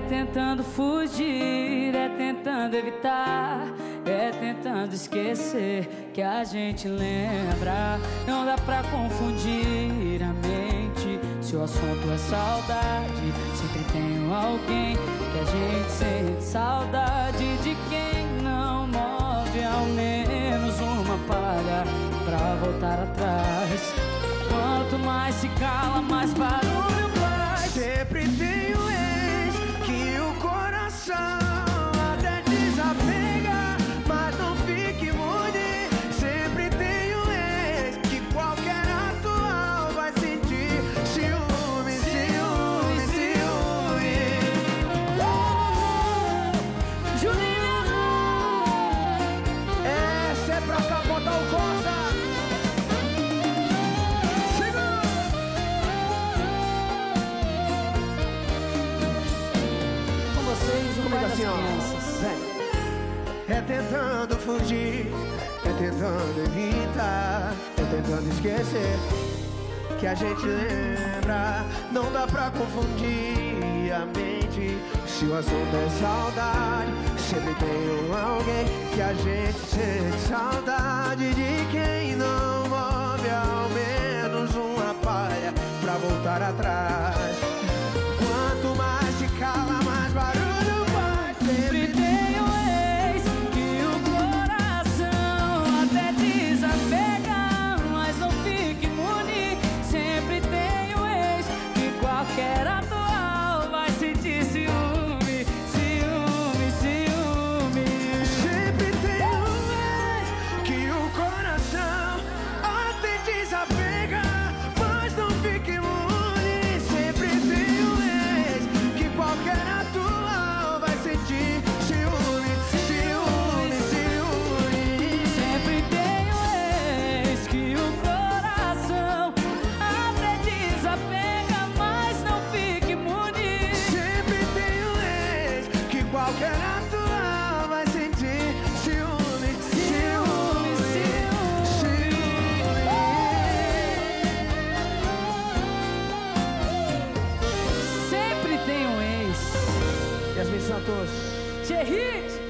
tentando fugir, é tentando evitar, é tentando esquecer que a gente lembra. Não dá pra confundir a mente, se o assunto é saudade. Sempre tem alguém que a gente sente saudade, de quem não move ao menos uma palha pra voltar atrás. Quanto mais se cala, mais barulho faz. Sempre tem um ex que o coração até desapega, mas não fique imune. Sempre tem um ex que qualquer atual vai sentir ciúme, ciúme, ciúme. Juliano, essa é pra capotar o Costa. comigo assim, é tentando fugir, é tentando evitar, é tentando esquecer que a gente lembra. Não dá pra confundir a mente, se o assunto é saudade. Sempre tem alguém que a gente sente saudade, de quem não move ao menos uma palha pra voltar atrás. Quanto mais se cala, mais barulho faz. Sempre tem um ex que o coração até desapega, mas não fica imune. Sempre tem um ex que qualquer atual vai sentir ciúme, ciúme, ciúme. Sempre tem um ex que o coração até desapega, mas não fica imune. Sempre tem um ex que qualquer atual vai sentir ciúme, ciúme, ciúme. Sempre tem um ex que o coração até desapega, mas não fica imune. Sempre tem um ex que qualquer atual vai sentir ciúme, ciúme, ciúme. Sempre tem um ex. Yasmin Santos. Thierry!